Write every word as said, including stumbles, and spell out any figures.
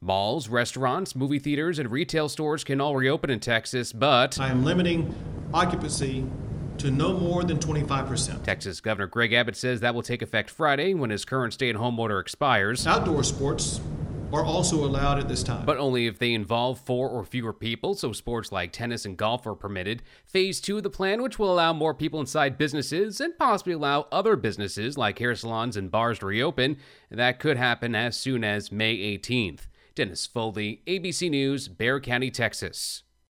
Malls, restaurants, movie theaters, and retail stores can all reopen in Texas, but I am limiting occupancy to no more than twenty-five percent. Texas Governor Greg Abbott says that will take effect Friday when his current stay-at-home order expires. Outdoor sports are also allowed at this time, but only if they involve four or fewer people, so sports like tennis and golf are permitted. Phase two of the plan, which will allow more people inside businesses and possibly allow other businesses like hair salons and bars to reopen. That could happen as soon as May eighteenth. Dennis Foley, A B C News, Bexar County, Texas.